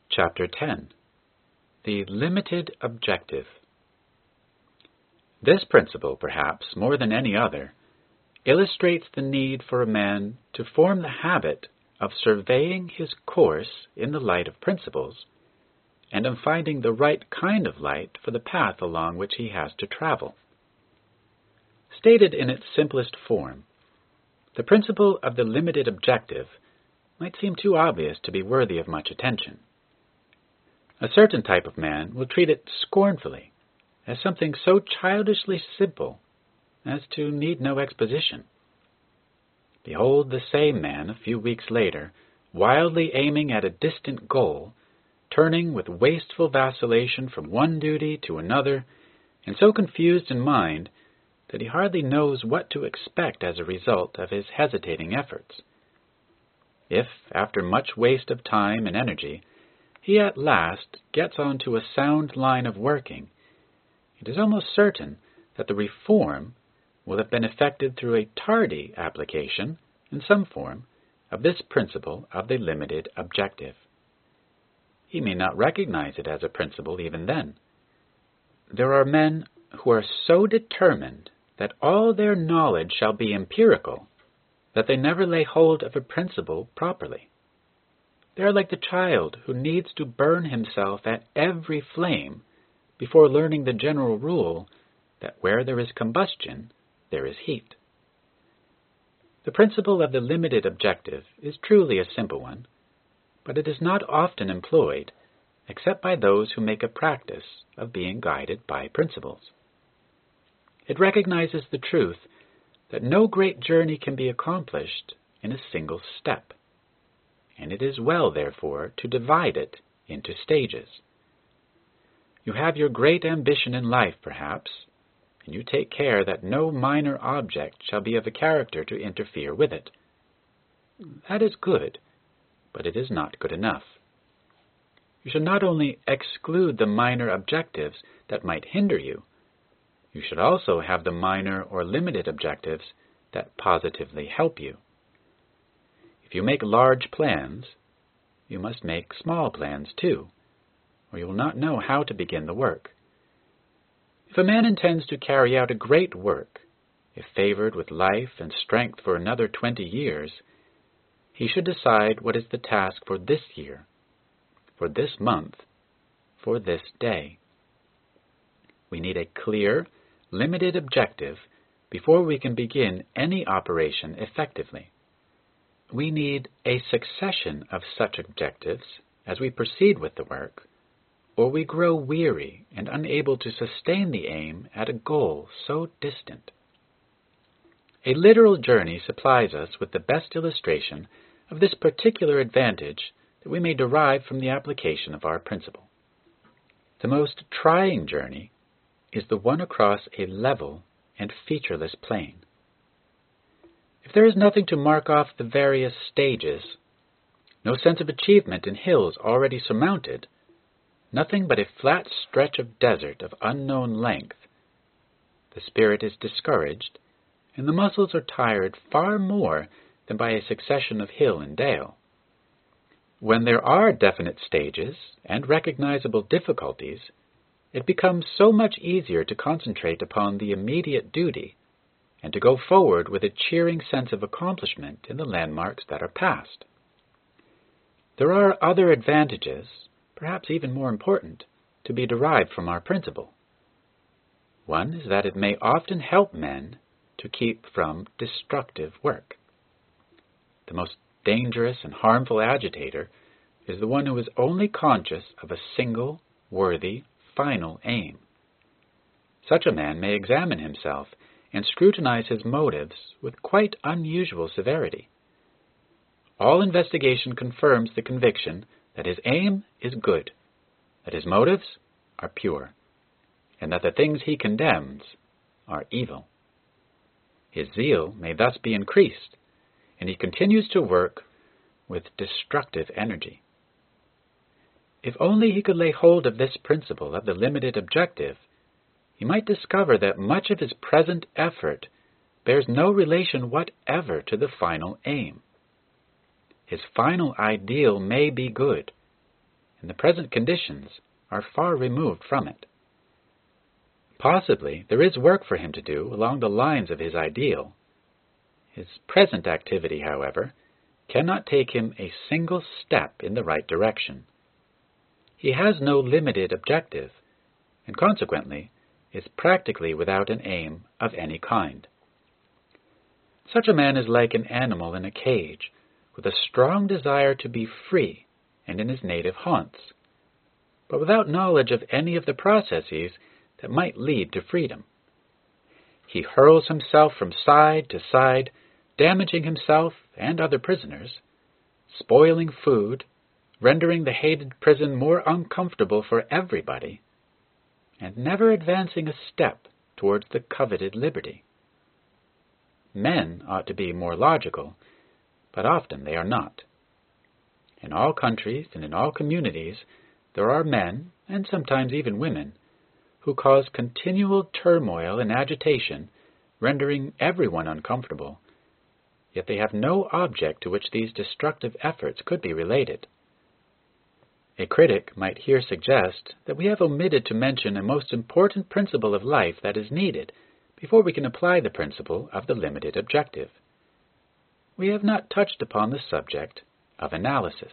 Chapter 10. The Limited Objective. This principle, perhaps more than any other, illustrates the need for a man to form the habit of surveying his course in the light of principles, and of finding the right kind of light for the path along which he has to travel. Stated in its simplest form, the principle of the limited objective might seem too obvious to be worthy of much attention. A certain type of man will treat it scornfully, as something so childishly simple as to need no exposition. Behold the same man a few weeks later, wildly aiming at a distant goal, turning with wasteful vacillation from one duty to another, and so confused in mind that he hardly knows what to expect as a result of his hesitating efforts. If, after much waste of time and energy, he at last gets onto a sound line of working, it is almost certain that the reform will have been effected through a tardy application, in some form, of this principle of the limited objective. He may not recognize it as a principle even then. There are men who are so determined that all their knowledge shall be empirical that they never lay hold of a principle properly. They are like the child who needs to burn himself at every flame before learning the general rule that where there is combustion, there is heat. The principle of the limited objective is truly a simple one, but it is not often employed except by those who make a practice of being guided by principles. It recognizes the truth that no great journey can be accomplished in a single step, and it is well, therefore, to divide it into stages. You have your great ambition in life, perhaps, and you take care that no minor object shall be of a character to interfere with it. That is good, but it is not good enough. You should not only exclude the minor objectives that might hinder you, you should also have the minor or limited objectives that positively help you. If you make large plans, you must make small plans too, or you will not know how to begin the work. If a man intends to carry out a great work, if favored with life and strength for another 20 years, he should decide what is the task for this year, for this month, for this day. We need a clear, limited objective before we can begin any operation effectively. We need a succession of such objectives as we proceed with the work, or we grow weary and unable to sustain the aim at a goal so distant. A literal journey supplies us with the best illustration of this particular advantage that we may derive from the application of our principle. The most trying journey is the one across a level and featureless plain. If there is nothing to mark off the various stages, no sense of achievement in hills already surmounted, nothing but a flat stretch of desert of unknown length, the spirit is discouraged, and the muscles are tired far more than by a succession of hill and dale. When there are definite stages and recognizable difficulties, it becomes so much easier to concentrate upon the immediate duty and to go forward with a cheering sense of accomplishment in the landmarks that are passed. There are other advantages, perhaps even more important, to be derived from our principle. One is that it may often help men to keep from destructive work. The most dangerous and harmful agitator is the one who is only conscious of a single, worthy, final aim. Such a man may examine himself and scrutinize his motives with quite unusual severity. All investigation confirms the conviction that his aim is good, that his motives are pure, and that the things he condemns are evil. His zeal may thus be increased, and he continues to work with destructive energy. If only he could lay hold of this principle of the limited objective, he might discover that much of his present effort bears no relation whatever to the final aim. His final ideal may be good, and the present conditions are far removed from it. Possibly there is work for him to do along the lines of his ideal. His present activity, however, cannot take him a single step in the right direction. He has no limited objective, and consequently is practically without an aim of any kind. Such a man is like an animal in a cage, with a strong desire to be free and in his native haunts, but without knowledge of any of the processes that might lead to freedom. He hurls himself from side to side, damaging himself and other prisoners, spoiling food, rendering the hated prison more uncomfortable for everybody, and never advancing a step towards the coveted liberty. Men ought to be more logical, but often they are not. In all countries and in all communities, there are men, and sometimes even women, who cause continual turmoil and agitation, rendering everyone uncomfortable, yet they have no object to which these destructive efforts could be related. A critic might here suggest that we have omitted to mention a most important principle of life that is needed before we can apply the principle of the limited objective. We have not touched upon the subject of analysis.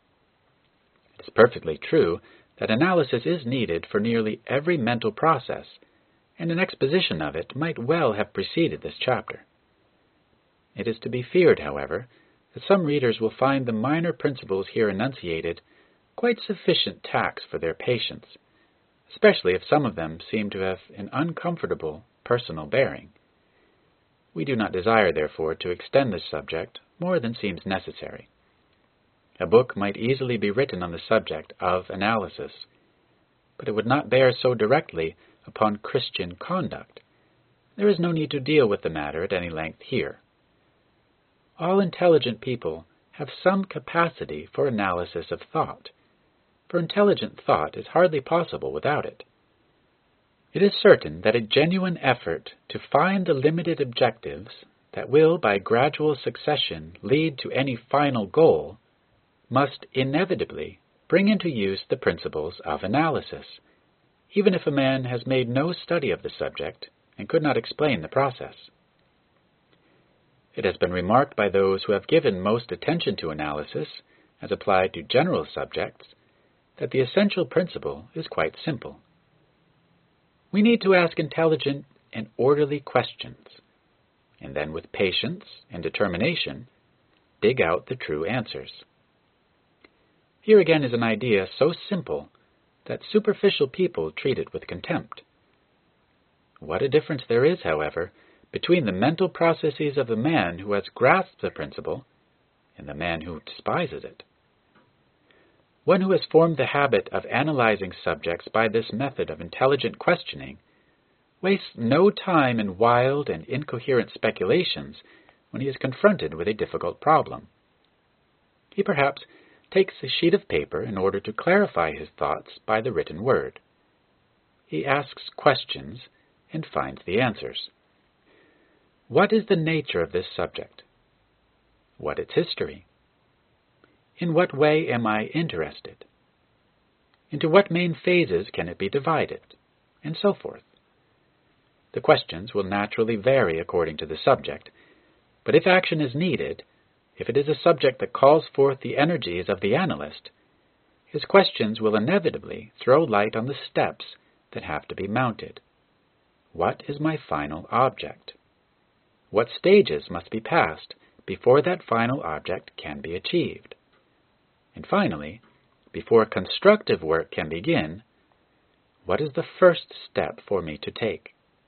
It is perfectly true that analysis is needed for nearly every mental process, and an exposition of it might well have preceded this chapter. It is to be feared, however, that some readers will find the minor principles here enunciated quite sufficient tax for their patience, especially if some of them seem to have an uncomfortable personal bearing. We do not desire, therefore, to extend this subject more than seems necessary. A book might easily be written on the subject of analysis, but it would not bear so directly upon Christian conduct. There is no need to deal with the matter at any length here. All intelligent people have some capacity for analysis of thought, for intelligent thought is hardly possible without it. It is certain that a genuine effort to find the limited objectives that will, by gradual succession, lead to any final goal, must inevitably bring into use the principles of analysis, even if a man has made no study of the subject and could not explain the process. It has been remarked by those who have given most attention to analysis, as applied to general subjects, that the essential principle is quite simple. We need to ask intelligent and orderly questions, and then with patience and determination, dig out the true answers. Here again is an idea so simple that superficial people treat it with contempt. What a difference there is, however, between the mental processes of the man who has grasped the principle and the man who despises it. One who has formed the habit of analyzing subjects by this method of intelligent questioning wastes no time in wild and incoherent speculations when he is confronted with a difficult problem. He perhaps takes a sheet of paper in order to clarify his thoughts by the written word. He asks questions and finds the answers. What is the nature of this subject? What its history? In what way am I interested? Into what main phases can it be divided? And so forth. The questions will naturally vary according to the subject, but if action is needed, if it is a subject that calls forth the energies of the analyst, his questions will inevitably throw light on the steps that have to be mounted. What is my final object? What stages must be passed before that final object can be achieved? And finally, before constructive work can begin, what is the first step for me to take?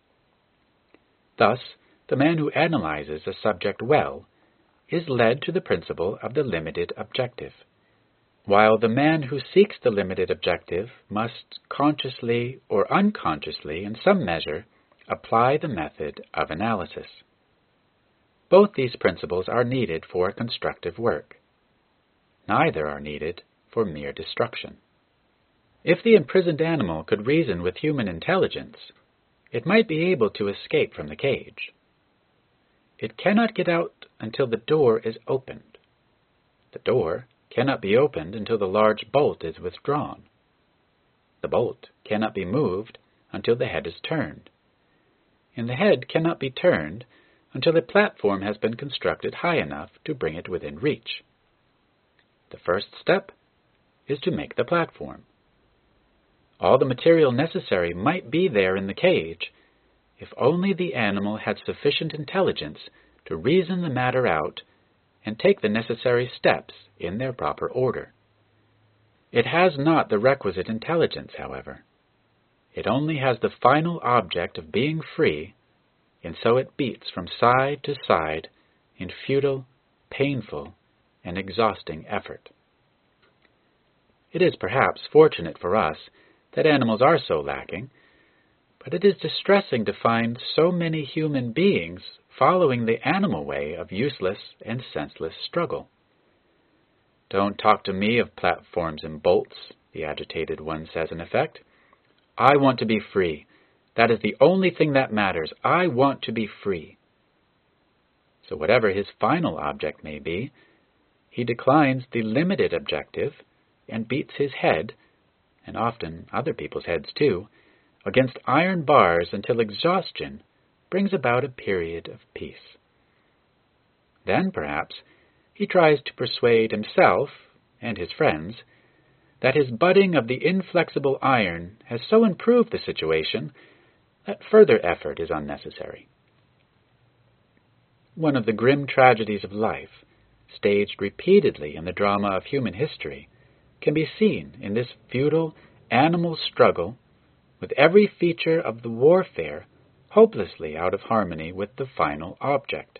Thus, the man who analyzes a subject well is led to the principle of the limited objective, while the man who seeks the limited objective must consciously or unconsciously, in some measure, apply the method of analysis. Both these principles are needed for constructive work. Neither are needed for mere destruction. If the imprisoned animal could reason with human intelligence, it might be able to escape from the cage. It cannot get out until the door is opened. The door cannot be opened until the large bolt is withdrawn. The bolt cannot be moved until the head is turned. And the head cannot be turned until a platform has been constructed high enough to bring it within reach. The first step is to make the platform. All the material necessary might be there in the cage, if only the animal had sufficient intelligence to reason the matter out and take the necessary steps in their proper order. It has not the requisite intelligence, however. It only has the final object of being free, and so it beats from side to side in futile, painful, and exhausting effort. It is perhaps fortunate for us that animals are so lacking, but it is distressing to find so many human beings following the animal way of useless and senseless struggle. "Don't talk to me of platforms and bolts," the agitated one says in effect. "I want to be free. That is the only thing that matters. I want to be free." So whatever his final object may be, he declines the limited objective and beats his head, and often other people's heads too, against iron bars until exhaustion brings about a period of peace. Then, perhaps, he tries to persuade himself and his friends that his budding of the inflexible iron has so improved the situation that further effort is unnecessary. One of the grim tragedies of life, staged repeatedly in the drama of human history, can be seen in this futile, animal struggle with every feature of the warfare hopelessly out of harmony with the final object.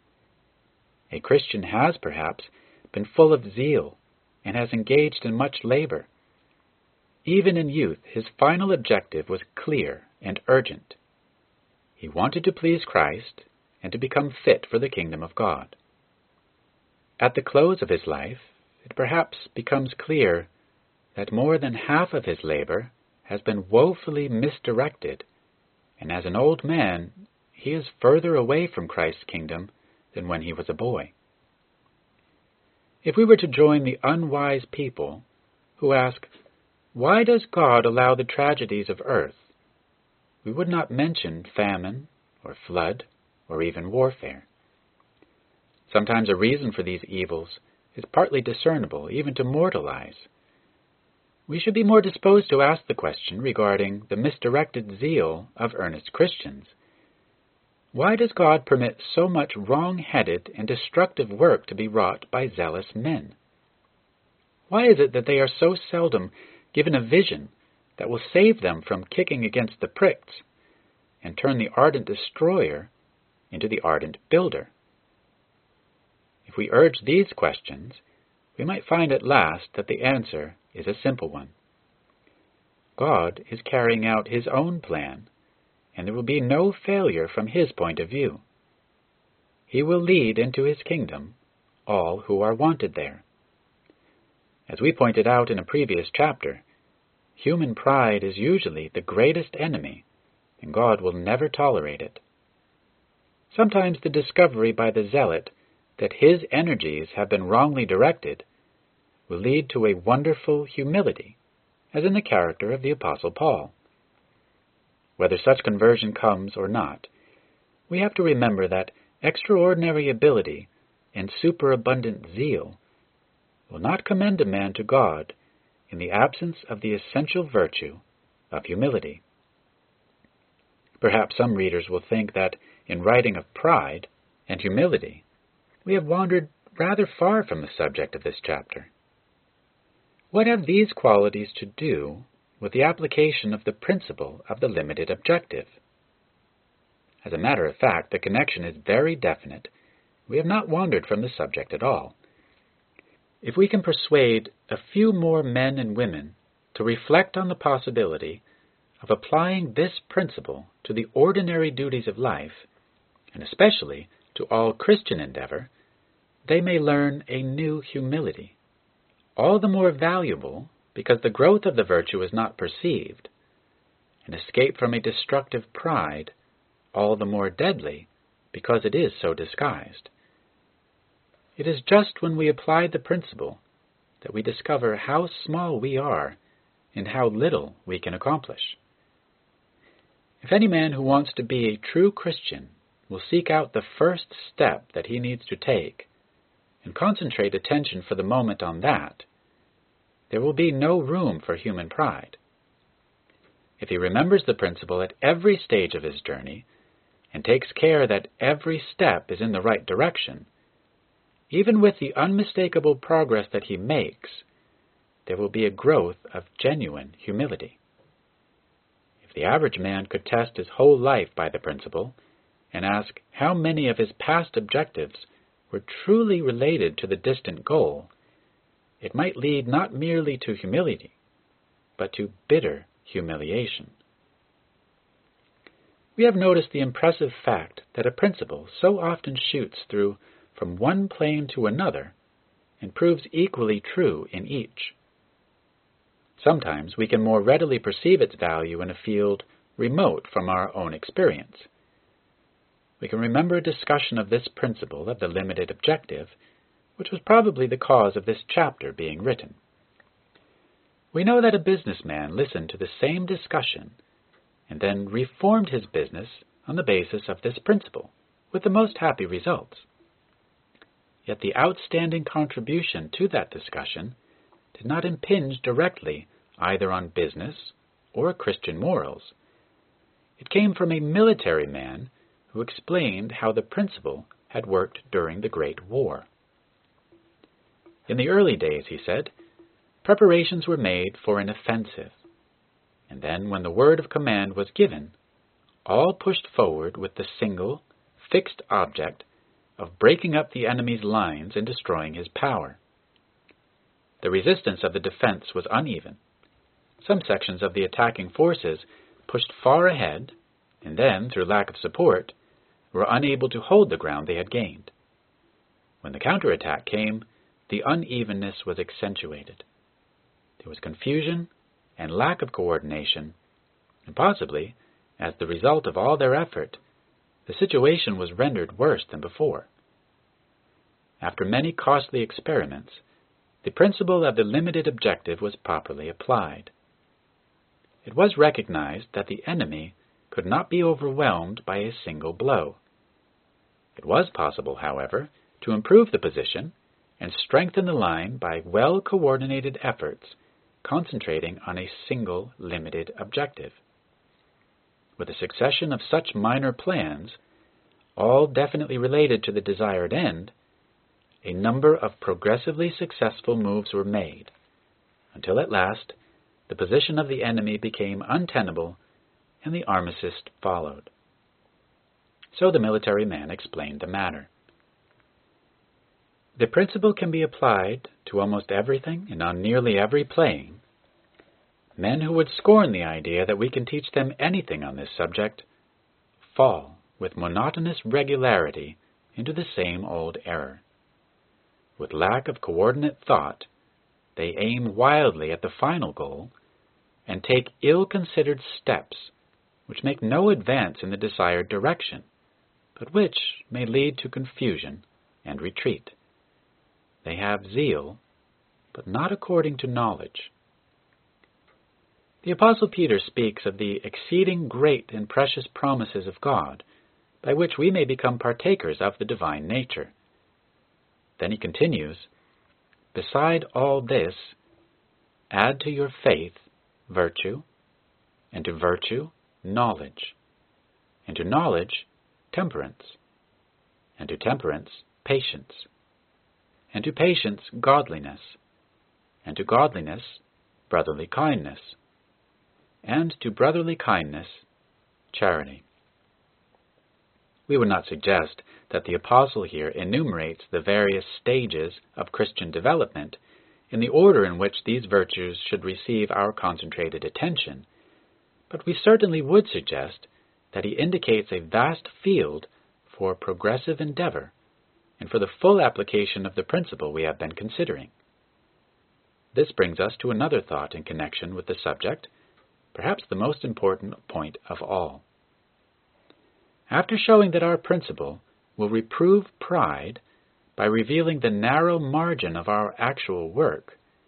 A Christian has, perhaps, been full of zeal and has engaged in much labor. Even in youth, his final objective was clear and urgent. He wanted to please Christ and to become fit for the kingdom of God. At the close of his life, it perhaps becomes clear that more than half of his labor has been woefully misdirected, and as an old man, he is further away from Christ's kingdom than when he was a boy. If we were to join the unwise people who ask, "Why does God allow the tragedies of earth?" we would not mention famine or flood or even warfare. Sometimes a reason for these evils is partly discernible, even to mortal eyes. We should be more disposed to ask the question regarding the misdirected zeal of earnest Christians. Why does God permit so much wrong-headed and destructive work to be wrought by zealous men? Why is it that they are so seldom given a vision that will save them from kicking against the pricks and turn the ardent destroyer into the ardent builder? If we urge these questions, we might find at last that the answer is a simple one. God is carrying out his own plan, and there will be no failure from his point of view. He will lead into his kingdom all who are wanted there. As we pointed out in a previous chapter, human pride is usually the greatest enemy, and God will never tolerate it. Sometimes the discovery by the zealot that his energies have been wrongly directed will lead to a wonderful humility, as in the character of the Apostle Paul. Whether such conversion comes or not, we have to remember that extraordinary ability and superabundant zeal will not commend a man to God in the absence of the essential virtue of humility. Perhaps some readers will think that in writing of pride and humility, we have wandered rather far from the subject of this chapter. What have these qualities to do with the application of the principle of the limited objective? As a matter of fact, the connection is very definite. We have not wandered from the subject at all. If we can persuade a few more men and women to reflect on the possibility of applying this principle to the ordinary duties of life, and especially to all Christian endeavor, they may learn a new humility, all the more valuable because the growth of the virtue is not perceived, and escape from a destructive pride, all the more deadly because it is so disguised. It is just when we apply the principle that we discover how small we are and how little we can accomplish. If any man who wants to be a true Christian will seek out the first step that he needs to take and concentrate attention for the moment on that, there will be no room for human pride. If he remembers the principle at every stage of his journey and takes care that every step is in the right direction, even with the unmistakable progress that he makes, there will be a growth of genuine humility. If the average man could test his whole life by the principle and ask how many of his past objectives were truly related to the distant goal, it might lead not merely to humility, but to bitter humiliation. We have noticed the impressive fact that a principle so often shoots through from one plane to another and proves equally true in each. Sometimes we can more readily perceive its value in a field remote from our own experience. We can remember a discussion of this principle of the limited objective, which was probably the cause of this chapter being written. We know that a businessman listened to the same discussion and then reformed his business on the basis of this principle, with the most happy results. Yet the outstanding contribution to that discussion did not impinge directly either on business or Christian morals. It came from a military man who explained how the principle had worked during the Great War. In the early days, he said, preparations were made for an offensive, and then when the word of command was given, all pushed forward with the single, fixed object of breaking up the enemy's lines and destroying his power. The resistance of the defense was uneven. Some sections of the attacking forces pushed far ahead, and then, through lack of support, were unable to hold the ground they had gained. When the counterattack came, the unevenness was accentuated. There was confusion and lack of coordination, and possibly, as the result of all their effort, the situation was rendered worse than before. After many costly experiments, the principle of the limited objective was properly applied. It was recognized that the enemy could not be overwhelmed by a single blow. It was possible, however, to improve the position and strengthen the line by well-coordinated efforts concentrating on a single limited objective. With a succession of such minor plans, all definitely related to the desired end, a number of progressively successful moves were made, until at last the position of the enemy became untenable and the armistice followed. So the military man explained the matter. The principle can be applied to almost everything and on nearly every plane. Men who would scorn the idea that we can teach them anything on this subject fall with monotonous regularity into the same old error. With lack of coordinate thought, they aim wildly at the final goal and take ill-considered steps which make no advance in the desired direction, but which may lead to confusion and retreat. They have zeal, but not according to knowledge. The Apostle Peter speaks of the exceeding great and precious promises of God, by which we may become partakers of the divine nature. Then he continues, "Beside all this, add to your faith virtue, and to virtue knowledge, and to knowledge temperance, and to temperance patience, and to patience godliness, and to godliness brotherly kindness, and to brotherly kindness charity." We would not suggest that the apostle here enumerates the various stages of Christian development in the order in which these virtues should receive our concentrated attention, but we certainly would suggest that he indicates a vast field for progressive endeavor and for the full application of the principle we have been considering. This brings us to another thought in connection with the subject, perhaps the most important point of all. After showing that our principle will reprove pride by revealing the narrow margin of our actual work,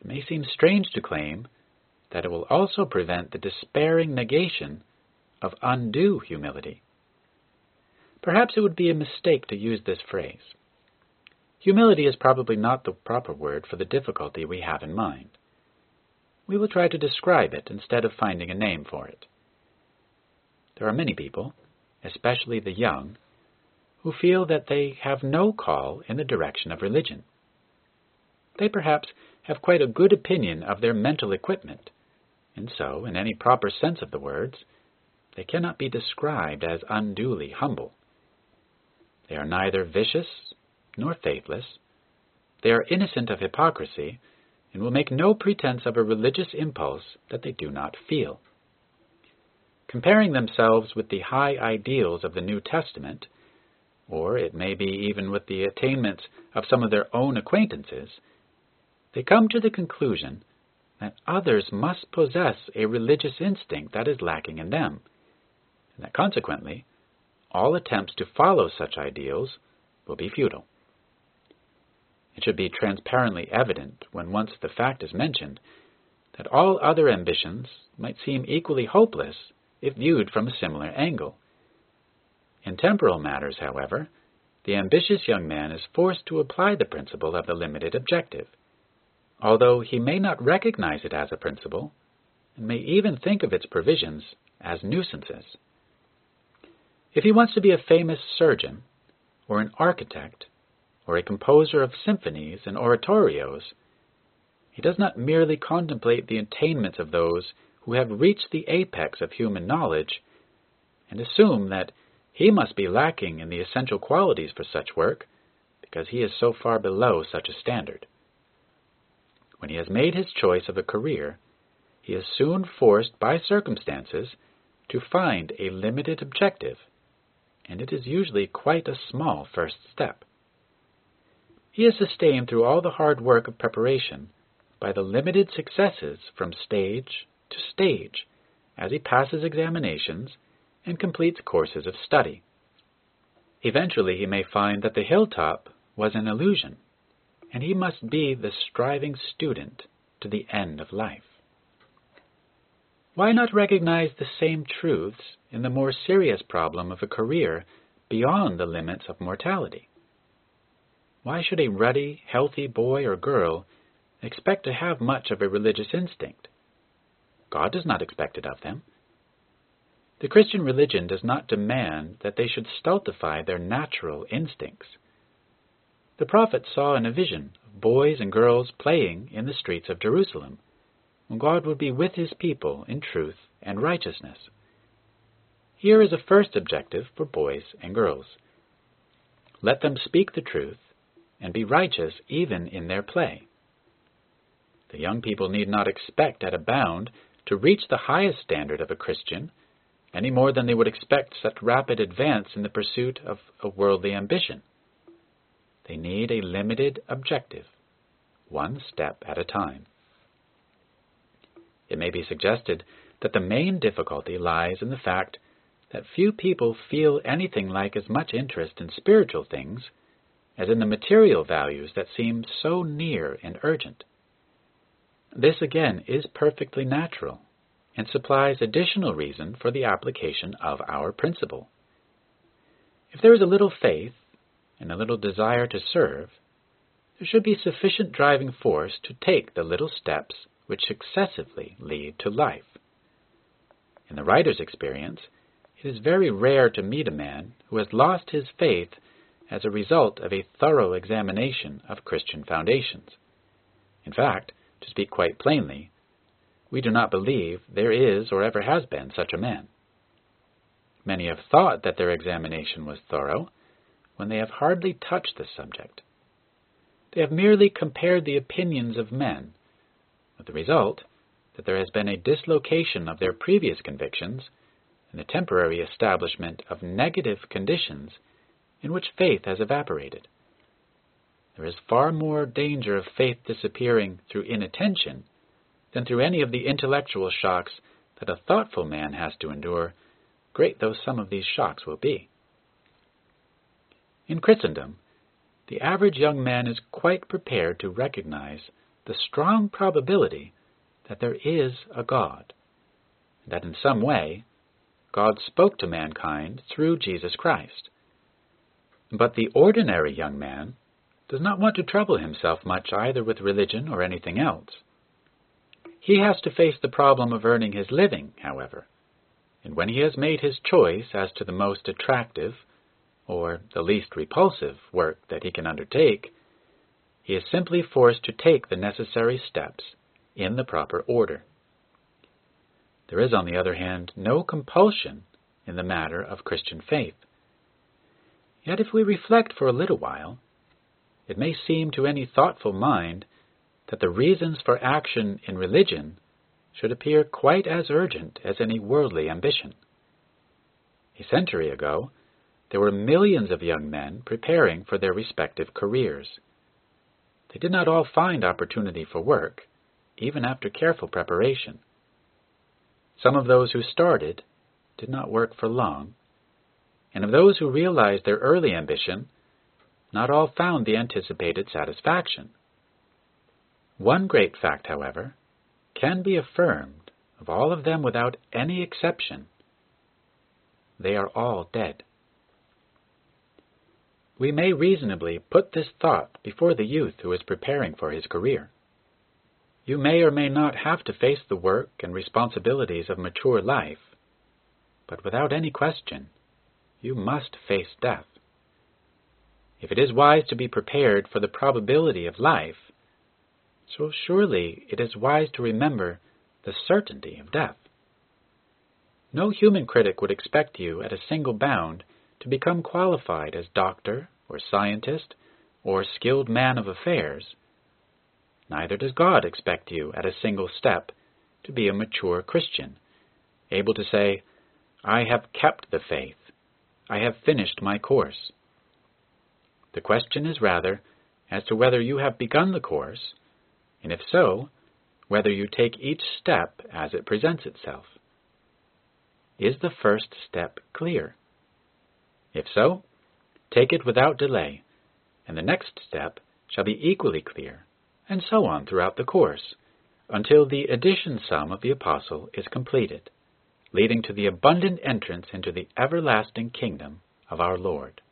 it may seem strange to claim that it will also prevent the despairing negation of undue humility. Perhaps it would be a mistake to use this phrase. Humility is probably not the proper word for the difficulty we have in mind. We will try to describe it instead of finding a name for it. There are many people, especially the young, who feel that they have no call in the direction of religion. They perhaps have quite a good opinion of their mental equipment, and so, in any proper sense of the words, they cannot be described as unduly humble. They are neither vicious nor faithless. They are innocent of hypocrisy, and will make no pretense of a religious impulse that they do not feel. Comparing themselves with the high ideals of the New Testament, or it may be even with the attainments of some of their own acquaintances, they come to the conclusion that others must possess a religious instinct that is lacking in them, and that consequently all attempts to follow such ideals will be futile. It should be transparently evident, when once the fact is mentioned, that all other ambitions might seem equally hopeless if viewed from a similar angle. In temporal matters, however, the ambitious young man is forced to apply the principle of the limited objective, although he may not recognize it as a principle, and may even think of its provisions as nuisances. If he wants to be a famous surgeon, or an architect, or a composer of symphonies and oratorios, he does not merely contemplate the attainments of those who have reached the apex of human knowledge, and assume that he must be lacking in the essential qualities for such work, because he is so far below such a standard. When he has made his choice of a career, he is soon forced by circumstances to find a limited objective, and it is usually quite a small first step. He is sustained through all the hard work of preparation by the limited successes from stage to stage as he passes examinations and completes courses of study. Eventually he may find that the hilltop was an illusion, and he must be the striving student to the end of life. Why not recognize the same truths in the more serious problem of a career beyond the limits of mortality? Why should a ruddy, healthy boy or girl expect to have much of a religious instinct? God does not expect it of them. The Christian religion does not demand that they should stultify their natural instincts. The prophet saw in a vision of boys and girls playing in the streets of Jerusalem, when God would be with his people in truth and righteousness. Here is a first objective for boys and girls. Let them speak the truth and be righteous even in their play. The young people need not expect at a bound to reach the highest standard of a Christian, any more than they would expect such rapid advance in the pursuit of a worldly ambition. They need a limited objective, one step at a time. It may be suggested that the main difficulty lies in the fact that few people feel anything like as much interest in spiritual things as in the material values that seem so near and urgent. This again is perfectly natural, and supplies additional reason for the application of our principle. If there is a little faith and a little desire to serve, there should be sufficient driving force to take the little steps which successively lead to life. In the writer's experience, it is very rare to meet a man who has lost his faith as a result of a thorough examination of Christian foundations. In fact, to speak quite plainly, we do not believe there is or ever has been such a man. Many have thought that their examination was thorough when they have hardly touched the subject. They have merely compared the opinions of men, with the result that there has been a dislocation of their previous convictions and the temporary establishment of negative conditions in which faith has evaporated. There is far more danger of faith disappearing through inattention than through any of the intellectual shocks that a thoughtful man has to endure, great though some of these shocks will be. In Christendom, the average young man is quite prepared to recognize the strong probability that there is a God, and that in some way God spoke to mankind through Jesus Christ. But the ordinary young man does not want to trouble himself much either with religion or anything else. He has to face the problem of earning his living, however, and when he has made his choice as to the most attractive or the least repulsive work that he can undertake, he is simply forced to take the necessary steps in the proper order. There is, on the other hand, no compulsion in the matter of Christian faith. Yet if we reflect for a little while, it may seem to any thoughtful mind that the reasons for action in religion should appear quite as urgent as any worldly ambition. A century ago, there were millions of young men preparing for their respective careers. They did not all find opportunity for work, even after careful preparation. Some of those who started did not work for long, and of those who realized their early ambition, not all found the anticipated satisfaction. One great fact, however, can be affirmed of all of them without any exception. They are all dead. We may reasonably put this thought before the youth who is preparing for his career. You may or may not have to face the work and responsibilities of mature life, but without any question, you must face death. If it is wise to be prepared for the probability of life, so surely it is wise to remember the certainty of death. No human critic would expect you at a single bound to become qualified as doctor or scientist or skilled man of affairs. Neither does God expect you at a single step to be a mature Christian, able to say, "I have kept the faith. I have finished my course." The question is rather as to whether you have begun the course, and if so, whether you take each step as it presents itself. Is the first step clear? If so, take it without delay, and the next step shall be equally clear, and so on throughout the course, until the addition sum of the apostle is completed, leading to the abundant entrance into the everlasting kingdom of our Lord.